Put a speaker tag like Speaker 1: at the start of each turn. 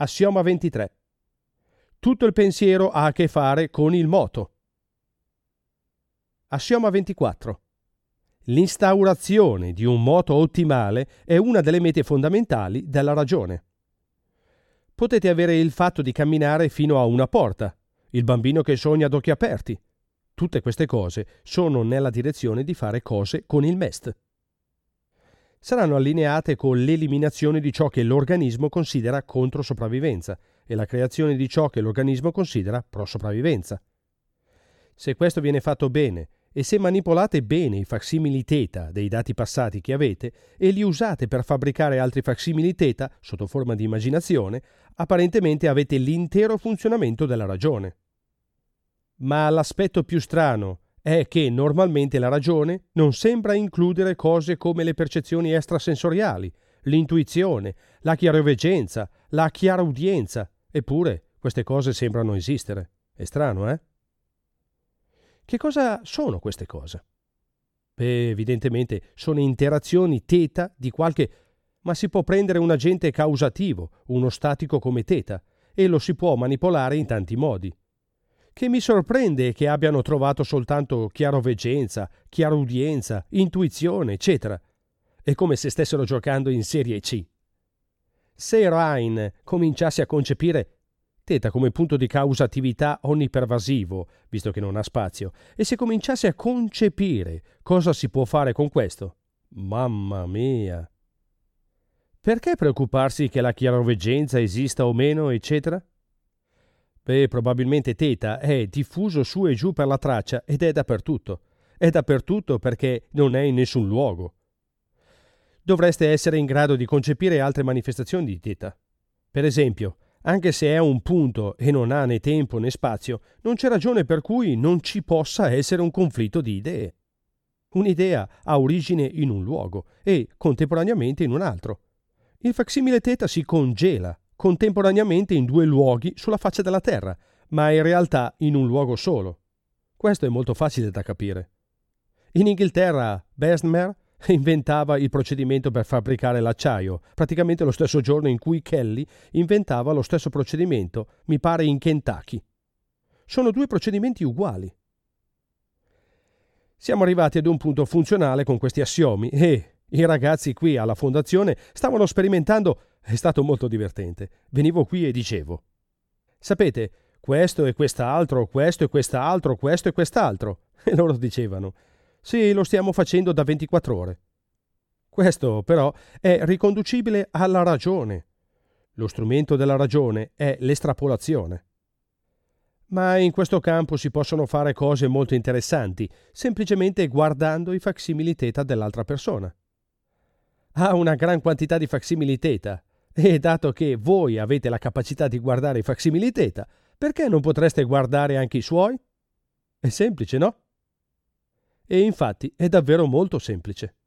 Speaker 1: Assioma 23. Tutto il pensiero ha a che fare con il moto. Assioma 24. L'instaurazione di un moto ottimale è una delle mete fondamentali della ragione. Potete avere il fatto di camminare fino a una porta, il bambino che sogna ad occhi aperti. Tutte queste cose sono nella direzione di fare cose con il MEST. Saranno allineate con l'eliminazione di ciò che l'organismo considera controsopravvivenza e la creazione di ciò che l'organismo considera prosopravvivenza. Se questo viene fatto bene e se manipolate bene i facsimili θ dei dati passati che avete e li usate per fabbricare altri facsimili θ sotto forma di immaginazione, apparentemente avete l'intero funzionamento della ragione. Ma l'aspetto più strano è che normalmente la ragione non sembra includere cose come le percezioni extrasensoriali, l'intuizione, la chiaroveggenza, la chiaraudienza, eppure queste cose sembrano esistere. È strano, eh? Che cosa sono queste cose? Beh, evidentemente sono interazioni θ di qualche... ma si può prendere un agente causativo, uno statico come θ, e lo si può manipolare in tanti modi. Che mi sorprende che abbiano trovato soltanto chiaroveggenza, chiarudienza, intuizione, eccetera. È come se stessero giocando in serie C. Se Rhine cominciasse a concepire θ come punto di causatività onnipervasivo, visto che non ha spazio, e se cominciasse a concepire cosa si può fare con questo, mamma mia! Perché preoccuparsi che la chiaroveggenza esista o meno, eccetera? Beh, probabilmente θ è diffuso su e giù per la traccia ed è dappertutto. È dappertutto perché non è in nessun luogo. Dovreste essere in grado di concepire altre manifestazioni di θ. Per esempio, anche se è un punto e non ha né tempo né spazio, non c'è ragione per cui non ci possa essere un conflitto di idee. Un'idea ha origine in un luogo e contemporaneamente in un altro. Il facsimile θ si congela contemporaneamente in due luoghi sulla faccia della Terra, ma in realtà in un luogo solo. Questo è molto facile da capire. In Inghilterra, Bessemer inventava il procedimento per fabbricare l'acciaio, praticamente lo stesso giorno in cui Kelly inventava lo stesso procedimento, mi pare in Kentucky. Sono due procedimenti uguali. Siamo arrivati ad un punto funzionale con questi assiomi e i ragazzi qui alla fondazione stavano sperimentando. È stato molto divertente. Venivo qui e dicevo: sapete, questo e quest'altro, questo e quest'altro, questo e quest'altro. E loro dicevano: sì, lo stiamo facendo da 24 ore. Questo, però, è riconducibile alla ragione. Lo strumento della ragione è l'estrapolazione. Ma in questo campo si possono fare cose molto interessanti, semplicemente guardando i facsimili θ dell'altra persona. Ha una gran quantità di facsimili θ, e dato che voi avete la capacità di guardare i facsimili θ, perché non potreste guardare anche i suoi? È semplice, no? E infatti è davvero molto semplice.